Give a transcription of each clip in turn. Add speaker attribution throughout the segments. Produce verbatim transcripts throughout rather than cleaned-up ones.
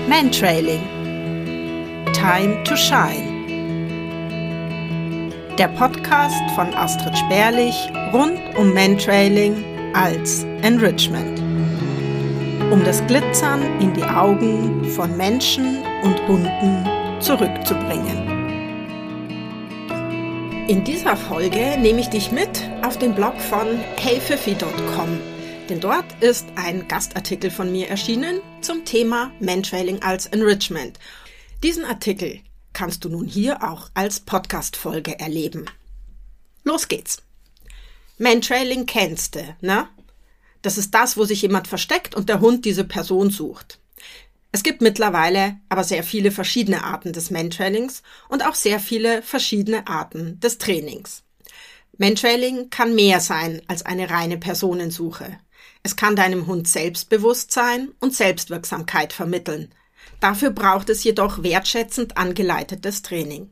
Speaker 1: Mantrailing. Time to Shine. Der Podcast von Astrid Sperlich rund um Mantrailing als Enrichment. Um das Glitzern in die Augen von Menschen und Hunden zurückzubringen. In dieser Folge nehme ich dich mit auf den Blog von hey fifi punkt com, denn dort ist ein Gastartikel von mir erschienen zum Thema Mantrailing als Enrichment. Diesen Artikel kannst du nun hier auch als Podcast-Folge erleben. Los geht's. Mantrailing kennst du, ne? Das ist das, wo sich jemand versteckt und der Hund diese Person sucht. Es gibt mittlerweile aber sehr viele verschiedene Arten des Mantrailings und auch sehr viele verschiedene Arten des Trainings. Mantrailing kann mehr sein als eine reine Personensuche. Es kann deinem Hund Selbstbewusstsein und Selbstwirksamkeit vermitteln. Dafür braucht es jedoch wertschätzend angeleitetes Training.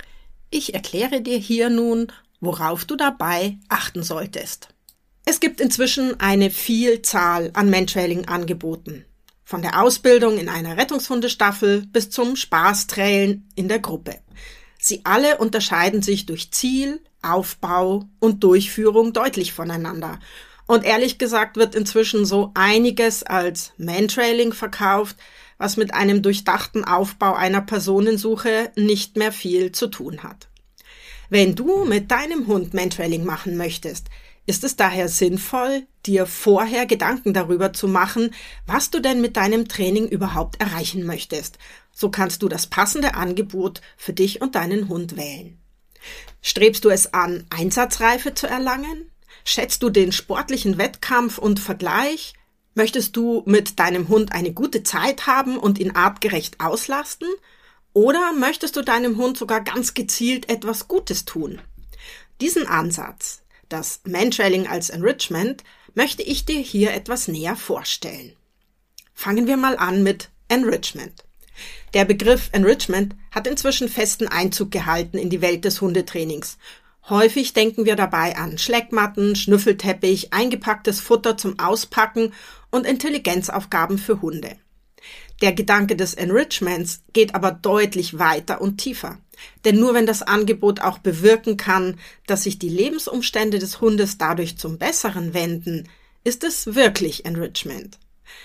Speaker 1: Ich erkläre dir hier nun, worauf du dabei achten solltest. Es gibt inzwischen eine Vielzahl an Mantrailing-Angeboten. Von der Ausbildung in einer Rettungshundestaffel bis zum Spaßtrailen in der Gruppe. Sie alle unterscheiden sich durch Ziel, Aufbau und Durchführung deutlich voneinander. Und ehrlich gesagt wird inzwischen so einiges als Mantrailing verkauft, was mit einem durchdachten Aufbau einer Personensuche nicht mehr viel zu tun hat. Wenn du mit deinem Hund Mantrailing machen möchtest, ist es daher sinnvoll, dir vorher Gedanken darüber zu machen, was du denn mit deinem Training überhaupt erreichen möchtest. So kannst du das passende Angebot für dich und deinen Hund wählen. Strebst du es an, Einsatzreife zu erlangen? Schätzt du den sportlichen Wettkampf und Vergleich? Möchtest du mit deinem Hund eine gute Zeit haben und ihn artgerecht auslasten? Oder möchtest du deinem Hund sogar ganz gezielt etwas Gutes tun? Diesen Ansatz, das Mantrailing als Enrichment, möchte ich dir hier etwas näher vorstellen. Fangen wir mal an mit Enrichment. Der Begriff Enrichment hat inzwischen festen Einzug gehalten in die Welt des Hundetrainings. Häufig denken wir dabei an Schleckmatten, Schnüffelteppich, eingepacktes Futter zum Auspacken und Intelligenzaufgaben für Hunde. Der Gedanke des Enrichments geht aber deutlich weiter und tiefer. Denn nur wenn das Angebot auch bewirken kann, dass sich die Lebensumstände des Hundes dadurch zum Besseren wenden, ist es wirklich Enrichment.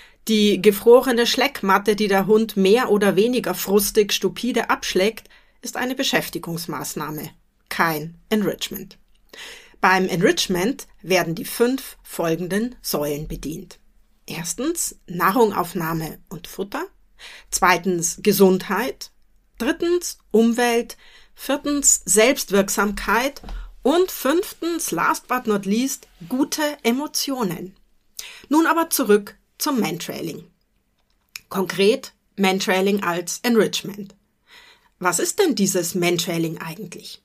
Speaker 1: Die gefrorene Schleckmatte, die der Hund mehr oder weniger frustig stupide abschlägt, ist eine Beschäftigungsmaßnahme, kein Enrichment. Beim Enrichment werden die fünf folgenden Säulen bedient. Erstens Nahrungaufnahme und Futter, zweitens Gesundheit, drittens Umwelt, viertens Selbstwirksamkeit und fünftens, last but not least, gute Emotionen. Nun aber zurück zum Mantrailing. Konkret Mantrailing als Enrichment. Was ist denn dieses Mantrailing eigentlich?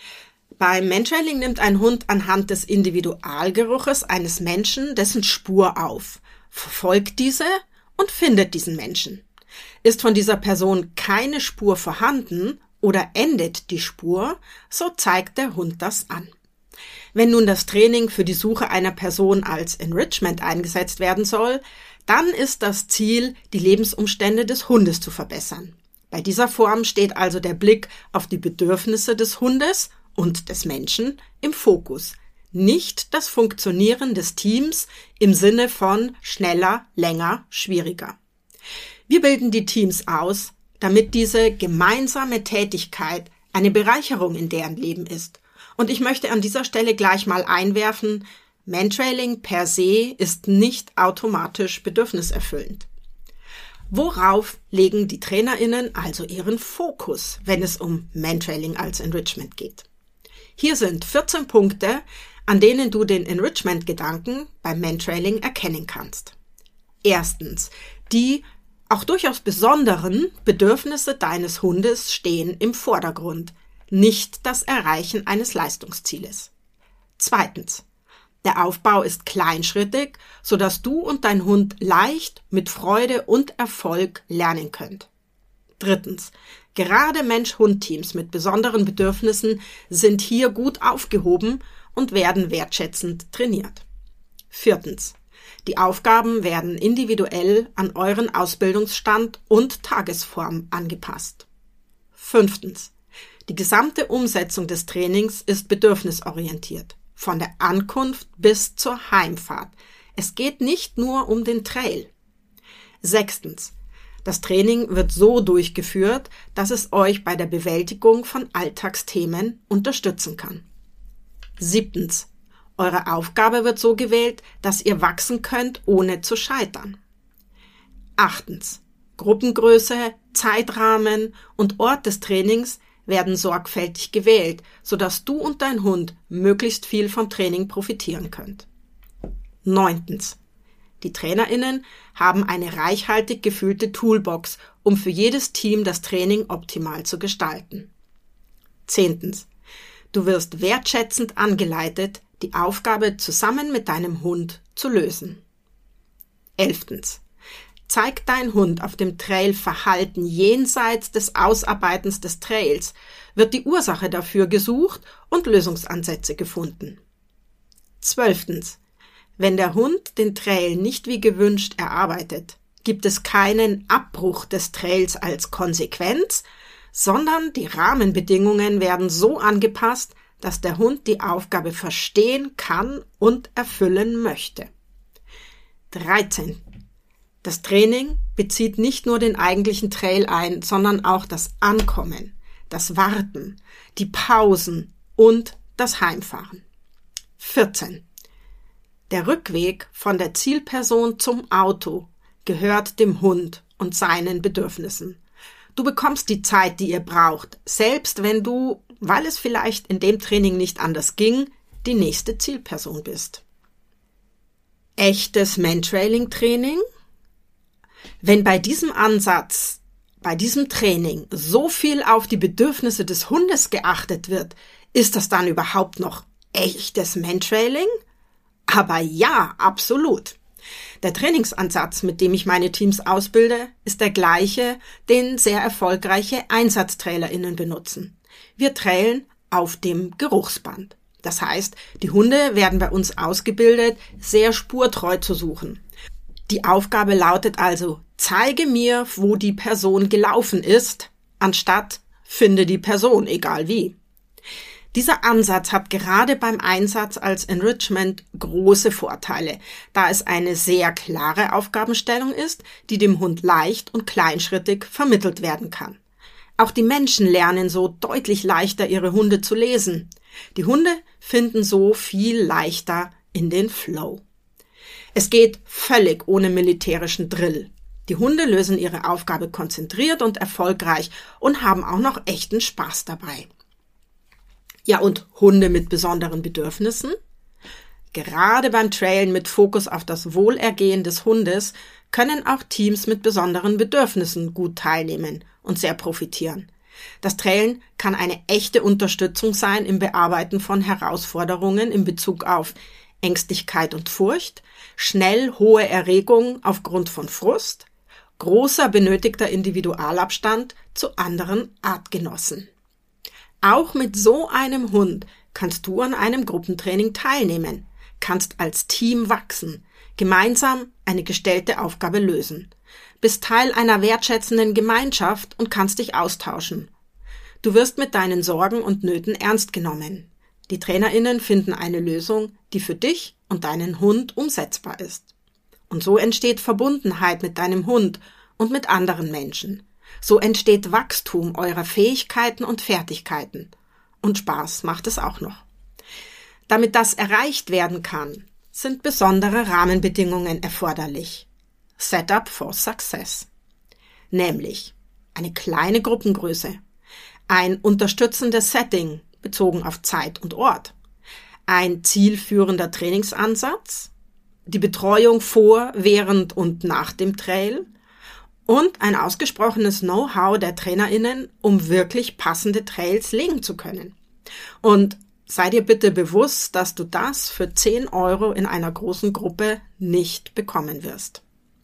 Speaker 1: Beim Mantrailing nimmt ein Hund anhand des Individualgeruches eines Menschen dessen Spur auf, verfolgt diese und findet diesen Menschen. Ist von dieser Person keine Spur vorhanden oder endet die Spur, so zeigt der Hund das an. Wenn nun das Training für die Suche einer Person als Enrichment eingesetzt werden soll, dann ist das Ziel, die Lebensumstände des Hundes zu verbessern. Bei dieser Form steht also der Blick auf die Bedürfnisse des Hundes und des Menschen im Fokus, nicht das Funktionieren des Teams im Sinne von schneller, länger, schwieriger. Wir bilden die Teams aus, damit diese gemeinsame Tätigkeit eine Bereicherung in deren Leben ist. Und ich möchte an dieser Stelle gleich mal einwerfen, Mantrailing per se ist nicht automatisch bedürfniserfüllend. Worauf legen die TrainerInnen also ihren Fokus, wenn es um Mantrailing als Enrichment geht? Hier sind vierzehn Punkte, an denen du den Enrichment-Gedanken beim Mantrailing erkennen kannst. Erstens, die auch durchaus besonderen Bedürfnisse deines Hundes stehen im Vordergrund, nicht das Erreichen eines Leistungszieles. Zweitens, der Aufbau ist kleinschrittig, sodass du und dein Hund leicht mit Freude und Erfolg lernen könnt. Drittens, gerade Mensch-Hund-Teams mit besonderen Bedürfnissen sind hier gut aufgehoben und werden wertschätzend trainiert. Viertens, Die Aufgaben werden individuell an euren Ausbildungsstand und Tagesform angepasst. Fünftens. Die gesamte Umsetzung des Trainings ist bedürfnisorientiert, von der Ankunft bis zur Heimfahrt. Es geht nicht nur um den Trail. Sechstens. Das Training wird so durchgeführt, dass es euch bei der Bewältigung von Alltagsthemen unterstützen kann. Siebtens. Eure Aufgabe wird so gewählt, dass ihr wachsen könnt, ohne zu scheitern. Achtens. Gruppengröße, Zeitrahmen und Ort des Trainings werden sorgfältig gewählt, sodass du und dein Hund möglichst viel vom Training profitieren könnt. Neuntens. Die TrainerInnen haben eine reichhaltig gefüllte Toolbox, um für jedes Team das Training optimal zu gestalten. Zehntens. Du wirst wertschätzend angeleitet, die Aufgabe zusammen mit deinem Hund zu lösen. Elftens. Zeigt dein Hund auf dem Trail Verhalten jenseits des Ausarbeitens des Trails, wird die Ursache dafür gesucht und Lösungsansätze gefunden. Zwölftens. Wenn der Hund den Trail nicht wie gewünscht erarbeitet, gibt es keinen Abbruch des Trails als Konsequenz, sondern die Rahmenbedingungen werden so angepasst, dass der Hund die Aufgabe verstehen kann und erfüllen möchte. dreizehn. Das Training bezieht nicht nur den eigentlichen Trail ein, sondern auch das Ankommen, das Warten, die Pausen und das Heimfahren. vierzehn. Der Rückweg von der Zielperson zum Auto gehört dem Hund und seinen Bedürfnissen. Du bekommst die Zeit, die ihr braucht, selbst wenn du, weil es vielleicht in dem Training nicht anders ging, die nächste Zielperson bist. Echtes Mantrailing-Training? Wenn bei diesem Ansatz, bei diesem Training so viel auf die Bedürfnisse des Hundes geachtet wird, ist das dann überhaupt noch echtes Mantrailing? Aber ja, absolut. Der Trainingsansatz, mit dem ich meine Teams ausbilde, ist der gleiche, den sehr erfolgreiche EinsatztrailerInnen benutzen. Wir trailen auf dem Geruchsband. Das heißt, die Hunde werden bei uns ausgebildet, sehr spurtreu zu suchen. Die Aufgabe lautet also, zeige mir, wo die Person gelaufen ist, anstatt finde die Person, egal wie. Dieser Ansatz hat gerade beim Einsatz als Enrichment große Vorteile, da es eine sehr klare Aufgabenstellung ist, die dem Hund leicht und kleinschrittig vermittelt werden kann. Auch die Menschen lernen so deutlich leichter, ihre Hunde zu lesen. Die Hunde finden so viel leichter in den Flow. Es geht völlig ohne militärischen Drill. Die Hunde lösen ihre Aufgabe konzentriert und erfolgreich und haben auch noch echten Spaß dabei. Ja, und Hunde mit besonderen Bedürfnissen? Gerade beim Trailen mit Fokus auf das Wohlergehen des Hundes können auch Teams mit besonderen Bedürfnissen gut teilnehmen und sehr profitieren. Das Trailen kann eine echte Unterstützung sein im Bearbeiten von Herausforderungen in Bezug auf Ängstlichkeit und Furcht, schnell hohe Erregung aufgrund von Frust, großer benötigter Individualabstand zu anderen Artgenossen. Auch mit so einem Hund kannst du an einem Gruppentraining teilnehmen, kannst als Team wachsen, gemeinsam eine gestellte Aufgabe lösen, bist Teil einer wertschätzenden Gemeinschaft und kannst dich austauschen. Du wirst mit deinen Sorgen und Nöten ernst genommen. Die TrainerInnen finden eine Lösung, die für dich und deinen Hund umsetzbar ist. Und so entsteht Verbundenheit mit deinem Hund und mit anderen Menschen. So entsteht Wachstum eurer Fähigkeiten und Fertigkeiten. Und Spaß macht es auch noch. Damit das erreicht werden kann, sind besondere Rahmenbedingungen erforderlich. Setup for Success. Nämlich eine kleine Gruppengröße, ein unterstützendes Setting bezogen auf Zeit und Ort, ein zielführender Trainingsansatz, die Betreuung vor, während und nach dem Trail und ein ausgesprochenes Know-how der TrainerInnen, um wirklich passende Trails legen zu können. Und sei dir bitte bewusst, dass du das für zehn Euro in einer großen Gruppe nicht bekommen wirst.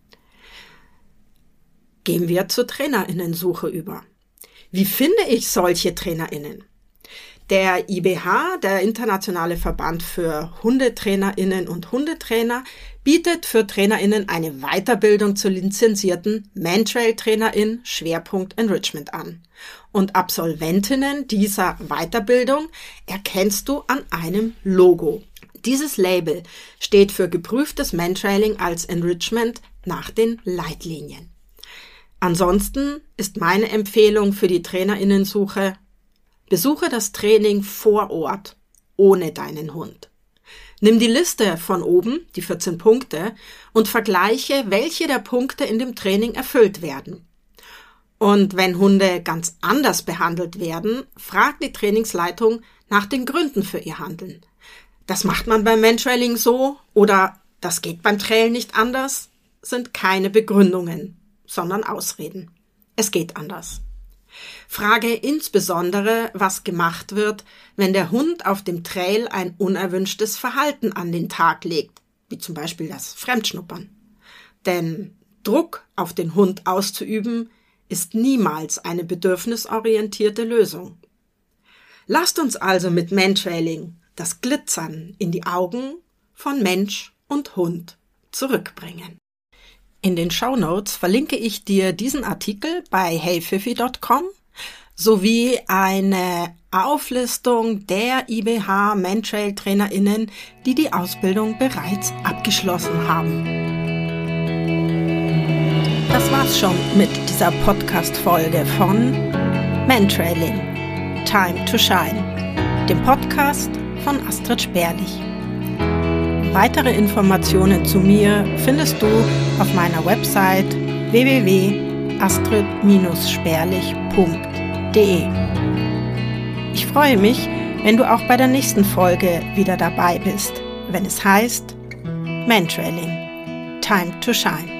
Speaker 1: Gehen wir zur TrainerInnen-Suche über. Wie finde ich solche TrainerInnen? Der I B H, der Internationale Verband für HundetrainerInnen und Hundetrainer, bietet für TrainerInnen eine Weiterbildung zur lizenzierten Mantrail-Trainerin Schwerpunkt Enrichment an. Und Absolventinnen dieser Weiterbildung erkennst du an einem Logo. Dieses Label steht für geprüftes Mantrailing als Enrichment nach den Leitlinien. Ansonsten ist meine Empfehlung für die TrainerInnensuche: besuche das Training vor Ort, ohne deinen Hund. Nimm die Liste von oben, die vierzehn Punkte, und vergleiche, welche der Punkte in dem Training erfüllt werden. Und wenn Hunde ganz anders behandelt werden, frag die Trainingsleitung nach den Gründen für ihr Handeln. Das macht man beim Mantrailing so oder das geht beim Trail nicht anders, sind keine Begründungen, sondern Ausreden. Es geht anders. Frage insbesondere, was gemacht wird, wenn der Hund auf dem Trail ein unerwünschtes Verhalten an den Tag legt, wie zum Beispiel das Fremdschnuppern. Denn Druck auf den Hund auszuüben, ist niemals eine bedürfnisorientierte Lösung. Lasst uns also mit Mantrailing das Glitzern in die Augen von Mensch und Hund zurückbringen. In den Shownotes verlinke ich dir diesen Artikel bei hey pfiffi punkt com sowie eine Auflistung der I B H Mantrail-TrainerInnen, die die Ausbildung bereits abgeschlossen haben. Das war's schon mit dieser Podcast-Folge von Mantrailing, Time to Shine, dem Podcast von Astrid Sperlich. Weitere Informationen zu mir findest du auf meiner Website w w w punkt astrid sperlich punkt de. Ich freue mich, wenn du auch bei der nächsten Folge wieder dabei bist, wenn es heißt Mantrailing, Time to Shine.